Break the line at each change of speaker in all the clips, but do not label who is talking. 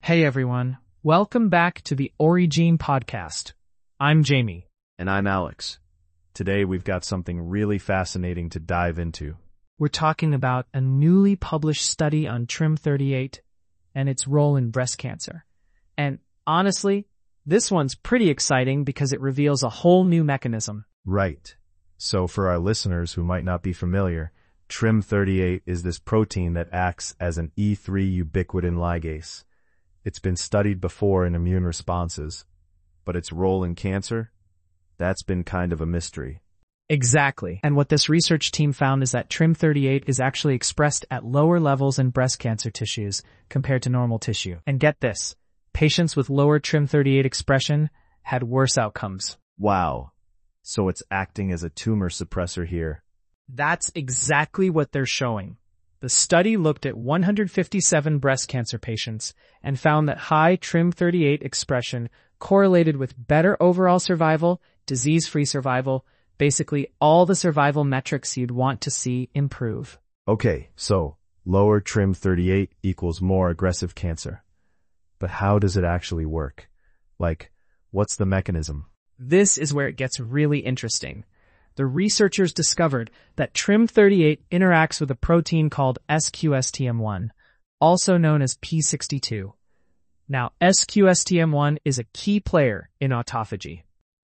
Hey everyone, welcome back to the Origene podcast. I'm Jamie.
And I'm Alex. Today we've got something really fascinating to dive into.
We're talking about a newly published study on TRIM38 and its role in breast cancer. And honestly, this one's pretty exciting because it reveals a whole new mechanism.
Right. So for our listeners who might not be familiar, TRIM38 is this protein that acts as an E3 ubiquitin ligase. It's been studied before in immune responses, but its role in cancer? That's been kind of a mystery.
Exactly. And what this research team found is that TRIM38 is actually expressed at lower levels in breast cancer tissues compared to normal tissue. And get this, patients with lower TRIM38 expression had worse outcomes.
Wow. So it's acting as a tumor suppressor here.
That's exactly what they're showing. The study looked at 157 breast cancer patients and found that high TRIM38 expression correlated with better overall survival, disease-free survival, basically all the survival metrics you'd want to see improve.
Okay, so lower TRIM38 equals more aggressive cancer. But how does it actually work? Like, what's the mechanism?
This is where it gets really interesting. The researchers discovered that TRIM38 interacts with a protein called SQSTM1, also known as P62. Now, SQSTM1 is a key player in autophagy.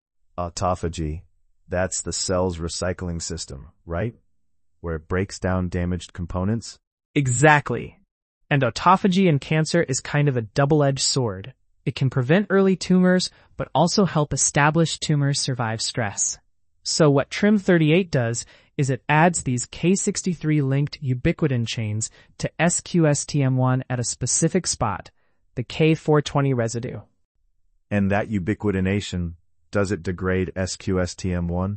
Autophagy, that's the cell's recycling system, right? Where it breaks down damaged components?
Exactly. And autophagy in cancer is kind of a double-edged sword. It can prevent early tumors, but also help established tumors survive stress. So what TRIM38 does is it adds these K63-linked ubiquitin chains to SQSTM1 at a specific spot, the K420 residue.
And that ubiquitination, does it degrade SQSTM1?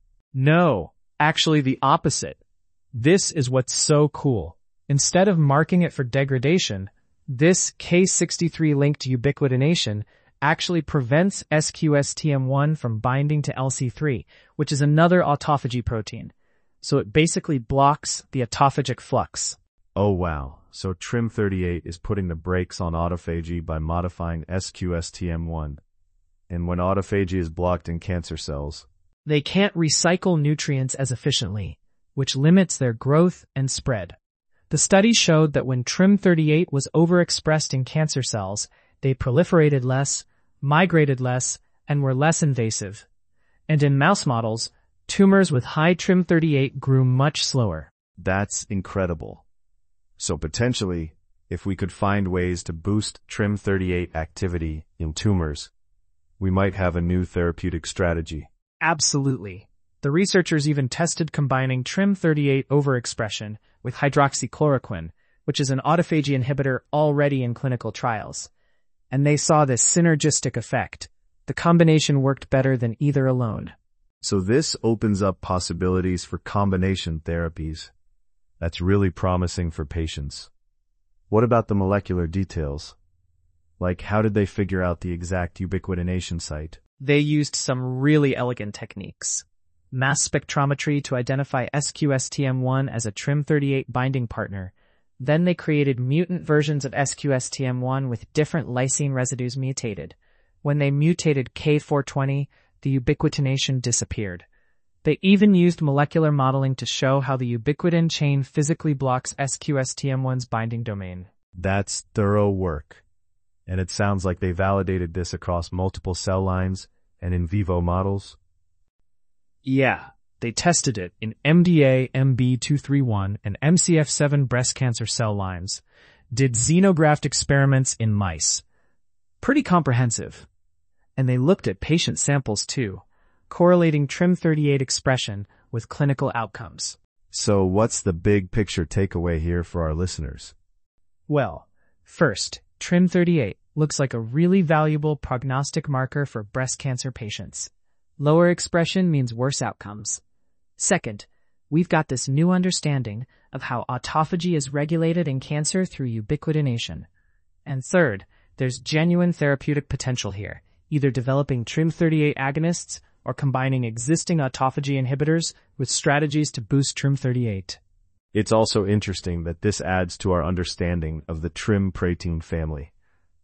No, actually the opposite. This is what's so cool. Instead of marking it for degradation, this K63-linked ubiquitination actually prevents SQSTM1 from binding to LC3, which is another autophagy protein. So it basically blocks the autophagic flux.
Oh wow, so TRIM38 is putting the brakes on autophagy by modifying SQSTM1. And when autophagy is blocked in cancer cells,
they can't recycle nutrients as efficiently, which limits their growth and spread. The study showed that when TRIM38 was overexpressed in cancer cells, they proliferated less, migrated less, and were less invasive. And in mouse models, tumors with high TRIM38 grew much slower.
That's incredible. So potentially, if we could find ways to boost TRIM38 activity in tumors, we might have a new therapeutic strategy.
Absolutely. The researchers even tested combining TRIM38 overexpression with hydroxychloroquine, which is an autophagy inhibitor already in clinical trials. And they saw this synergistic effect. The combination worked better than either alone.
So this opens up possibilities for combination therapies. That's really promising for patients. What about the molecular details? Like, how did they figure out the exact ubiquitination site?
They used some really elegant techniques. Mass spectrometry to identify SQSTM1 as a TRIM38 binding partner. Then they created mutant versions of SQSTM1 with different lysine residues mutated. When they mutated K420, the ubiquitination disappeared. They even used molecular modeling to show how the ubiquitin chain physically blocks SQSTM1's binding domain.
That's thorough work. And it sounds like they validated this across multiple cell lines and in vivo models.
Yeah. They tested it in MDA MB231 and MCF7 breast cancer cell lines, did xenograft experiments in mice. Pretty comprehensive. And they looked at patient samples too, correlating TRIM38 expression with clinical outcomes.
So what's the big picture takeaway here for our listeners?
Well, first, TRIM38 looks like a really valuable prognostic marker for breast cancer patients. Lower expression means worse outcomes. Second, we've got this new understanding of how autophagy is regulated in cancer through ubiquitination. And third, there's genuine therapeutic potential here, either developing TRIM38 agonists or combining existing autophagy inhibitors with strategies to boost TRIM38.
It's also interesting that this adds to our understanding of the TRIM protein family.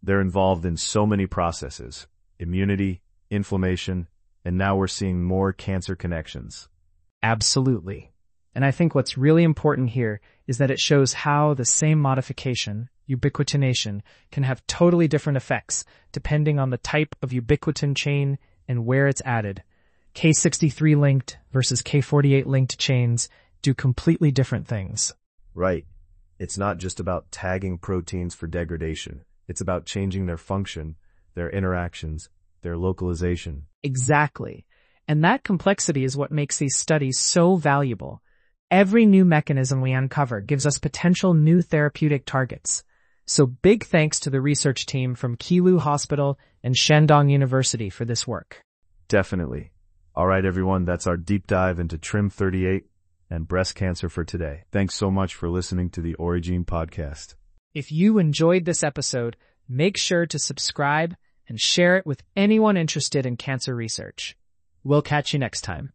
They're involved in so many processes: immunity, inflammation, and now we're seeing more cancer connections.
Absolutely. And I think what's really important here is that it shows how the same modification, ubiquitination, can have totally different effects depending on the type of ubiquitin chain and where it's added. K63 linked versus K48 linked chains do completely different things.
Right. It's not just about tagging proteins for degradation. It's about changing their function, their interactions, their localization.
Exactly. And that complexity is what makes these studies so valuable. Every new mechanism we uncover gives us potential new therapeutic targets. So big thanks to the research team from Qilu Hospital and Shandong University for this work.
Definitely. All right, everyone, that's our deep dive into TRIM38 and breast cancer for today. Thanks so much for listening to the Origene podcast.
If you enjoyed this episode, make sure to subscribe and share it with anyone interested in cancer research. We'll catch you next time.